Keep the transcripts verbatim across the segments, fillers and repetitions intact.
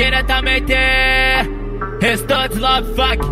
diretamente Restante Love Fuck.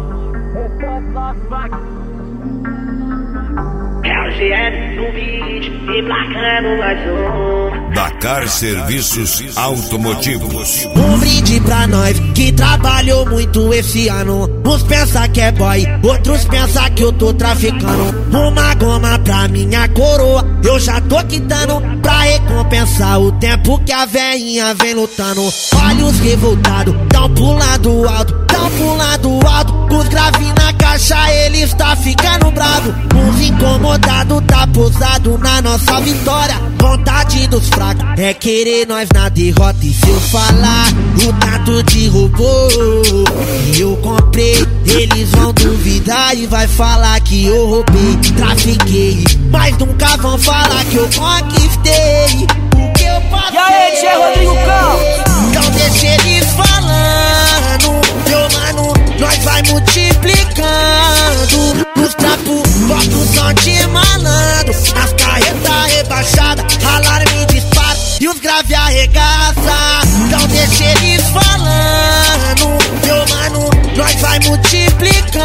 É o G M no vídeo, emplacando mais um. Dakar Serviços Automotivos. Um brinde pra nós que trabalhou muito esse ano. Uns pensa que é boy, outros pensa que eu tô traficando. Uma goma pra minha coroa, eu já tô quitando, pra recompensar o tempo que a veinha vem lutando. Olhos revoltados, tão pulando alto, tão pulando alto. Os graves na caixa, ele está ficando bravo. Uns incomodado, tá posado na nossa vitória. Vontade dos fracos é querer nós na derrota. E se eu falar o tanto de robô que eu comprei, eles vão duvidar e vai falar que eu roubei, trafiquei, mas nunca vão falar que eu conquistei o que eu passei. E aí, Tchê Rodrigo Cal? Então deixa eles falando, meu mano, nós vai multiplicando. Os trapos, bota o som de malandro, as carretas rebaixadas, alarme dispara e os grave arregaça. Então deixa eles falando, meu mano, nós vai multiplicando.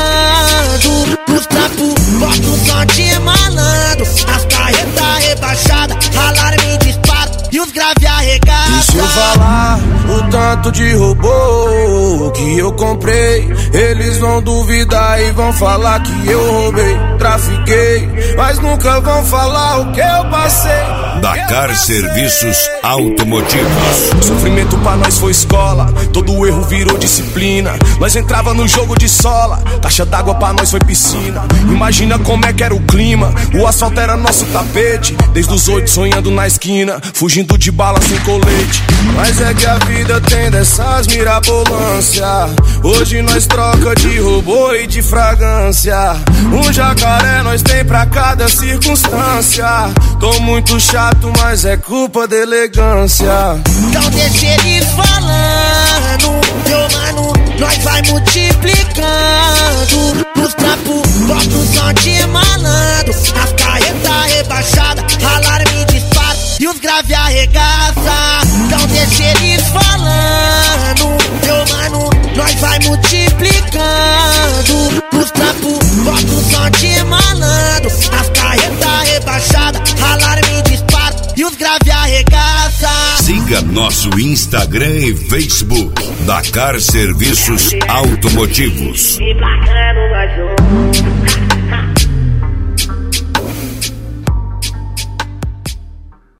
Os trapos, bota o som de malandro, as carretas rebaixadas, alarme dispara e os grave arregaça. E se eu falar o tanto de robô que eu comprei, eles vão duvidar e vão falar que eu roubei, trafiquei, mas nunca vão falar o que eu passei. Dakar Serviços Automotivos. Sofrimento pra nós foi escola, todo erro virou disciplina. Nós entrava no jogo de sola, caixa d'água pra nós foi piscina. Imagina como é que era o clima, o asfalto era nosso tapete. Desde os oito sonhando na esquina, fugindo de bala sem colete. Mas é que a vida tem dessas mirabolância. Hoje nós troca de robô e de fragrância. Um jacaré nós tem pra cada circunstância. Tô muito chato, mas é culpa da elegância. Então deixa eles falando, meu mano, nós vai multiplicando. Os trapos, bota o som de malandro, as carretas rebaixadas, alarme dispara e os grave arregaça. Então deixa eles falando, meu mano, nós vai multiplicando. Os trapos, bota o som de malandro, as carretas rebaixadas, alarme dispara e os grave arregaça. Siga nosso Instagram e Facebook, Dakar Serviços Automotivos. Emplacando mais um.